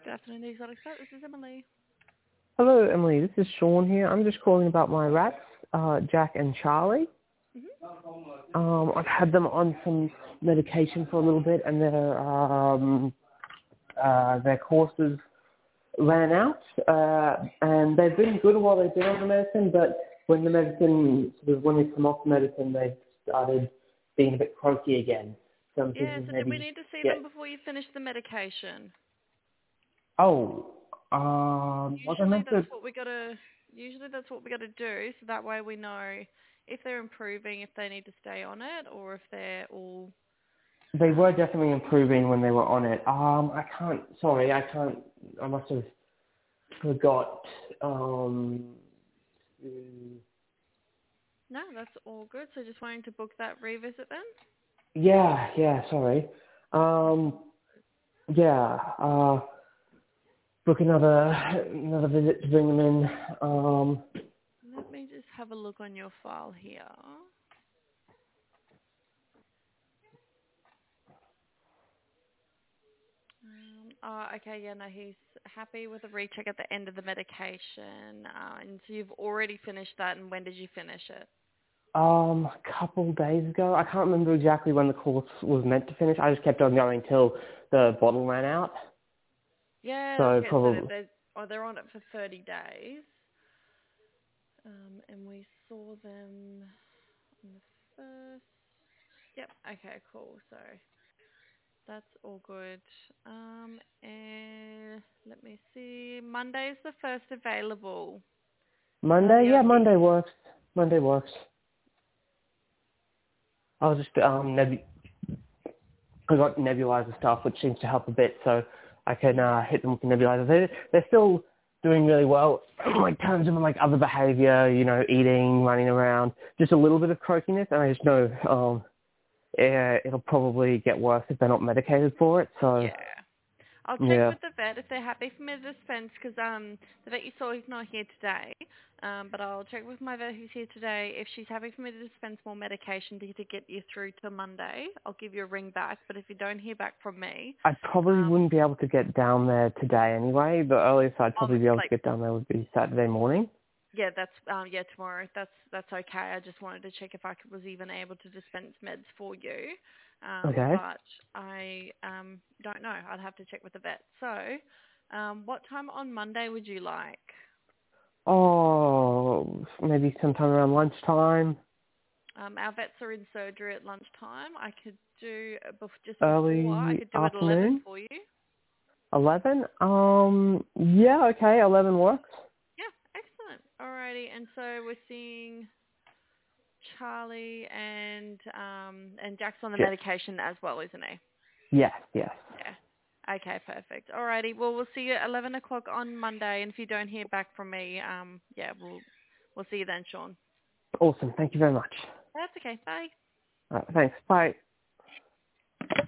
Good afternoon, Exotic Pet. This is Emily. Hello, Emily. This is Sean here. I'm just calling about my rats, Jack and Charlie. I've had them on some medication for a little bit, and their courses ran out, and they've been good while they've been on the medicine. But when we come off the medicine, they started being a bit croaky again. So I'm Yeah, thinking so did we maybe need to see them before you finish the medication? Oh, was I Usually meant that's to? what we gotta. Usually that's what we gotta do, so that way we know if they're improving, if they need to stay on it, or if they're all. They were definitely improving when they were on it. I can't. Sorry, I can't. I must have forgot. No, that's all good. So just wanting to book that revisit then. Yeah. Sorry. Yeah. Book another visit to bring them in. Let me just have a look on your file here. Okay, yeah, no, he's happy with a recheck at the end of the medication. And so you've already finished that, and when did you finish it? A couple days ago. I can't remember exactly when the course was meant to finish. I just kept on going till the bottle ran out. Yeah, So okay, so probably. they're on it for 30 days. And we saw them on the first. Yep, okay, cool. So that's all good. And let me see. Monday's the first available. Monday? The Yeah, only Monday works. Monday works. I'll just I got nebulizer stuff, which seems to help a bit, so I can hit them with the nebulizer. They're still doing really well, like terms of like other behaviour, eating, running around, just a little bit of croakiness, and I just know it'll probably get worse if they're not medicated for it. So yeah. I'll check yeah, with the vet if they're happy for me to dispense, because the vet you saw is not here today. But I'll check with my vet who's here today. If she's happy for me to dispense more medication to get you through to Monday, I'll give you a ring back. But if you don't hear back from me, I probably wouldn't be able to get down there today anyway. The earliest I'd probably be able to get down there would be Saturday morning. yeah, that's tomorrow. That's okay. I just wanted to check if I was even able to dispense meds for you. Okay. But I don't know. I'd have to check with the vet. So, what time on Monday would you like? Oh, maybe sometime around lunchtime. Our vets are in surgery at lunchtime. I could do just before. I Early could do at 11 afternoon? for you. 11? Yeah, okay, 11 works. Yeah, excellent. Alrighty. And so we're seeing Charlie and Jack's on the Yes. medication as well, isn't he? Yes. Yeah. Okay, perfect. Alrighty. Well, we'll see you at 11 o'clock on Monday. And if you don't hear back from me, yeah, we'll see you then, Sean. Awesome, thank you very much. That's okay. Bye. Thanks, bye.